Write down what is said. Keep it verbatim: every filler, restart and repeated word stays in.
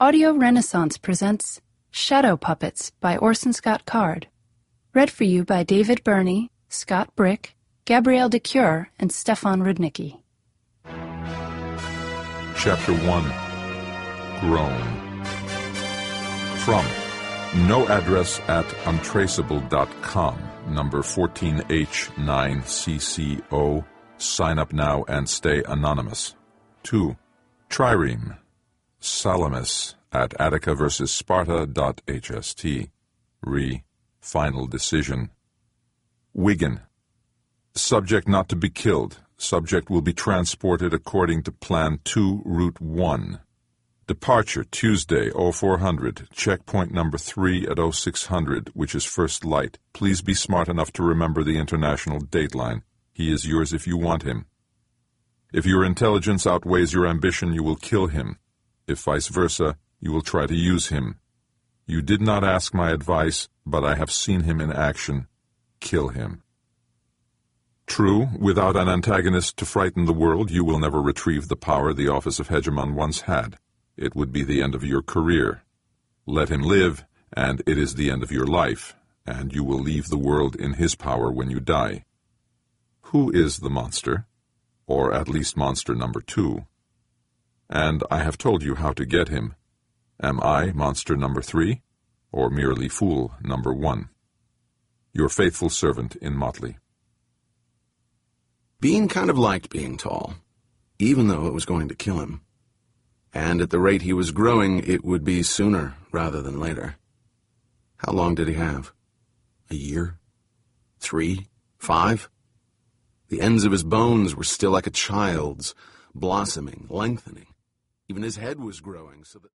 Audio Renaissance presents Shadow Puppets by Orson Scott Card. Read for you by David Burney, Scott Brick, Gabrielle de Cure, and Stefan Rudnicki. Chapter one. Groan. From No Address at untraceable dot com, number fourteen H nine C C O, sign up now and stay anonymous. two. Trireme. Salamis at Attica versus Sparta dot H S T. Re. Final decision. Wigan. Subject not to be killed. Subject will be transported according to Plan two, Route one. Departure Tuesday, oh four hundred. Checkpoint number three at oh six hundred, which is first light. Please be smart enough to remember the international dateline. He is yours if you want him. If your intelligence outweighs your ambition, you will kill him. If vice versa, you will try to use him. You did not ask my advice, but I have seen him in action. Kill him. True, without an antagonist to frighten the world, you will never retrieve the power the office of hegemon once had. It would be the end of your career. Let him live, and it is the end of your life, and you will leave the world in his power when you die. Who is the monster? Or at least monster number two? And I have told you how to get him. Am I monster number three, or merely fool number one? Your faithful servant in Motley. Bean kind of liked being tall, even though it was going to kill him. And at the rate he was growing, it would be sooner rather than later. How long did he have? A year? Three? Five? The ends of his bones were still like a child's, blossoming, lengthening. Even his head was growing so that...